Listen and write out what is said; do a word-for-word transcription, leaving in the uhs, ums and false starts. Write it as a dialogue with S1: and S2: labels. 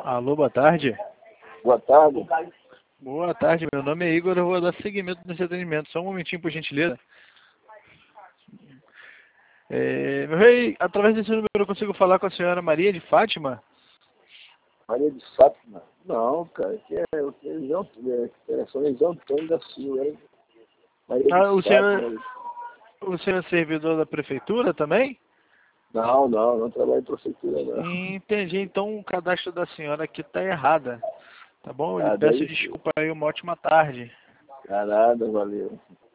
S1: Alô, boa tarde.
S2: Boa tarde.
S1: Boa tarde, meu nome é Igor, eu vou dar seguimento nesse atendimento. Só um momentinho, por gentileza. É, meu rei, através desse número eu consigo falar com a senhora Maria de Fátima?
S2: Maria de Fátima? Não, cara, que é o João, é, São João Antônio da Silva, hein? Maria
S1: Ah,
S2: de
S1: o
S2: Fátima.
S1: senhor, o senhor é servidor da prefeitura também?
S2: Não, não, não trabalho em prefeitura, não.
S1: Entendi, então o cadastro da senhora aqui está errada. Tá bom? Eu lhe
S2: Ah,
S1: peço
S2: deve ser.
S1: desculpa aí, uma ótima tarde.
S2: Ah, nada, valeu.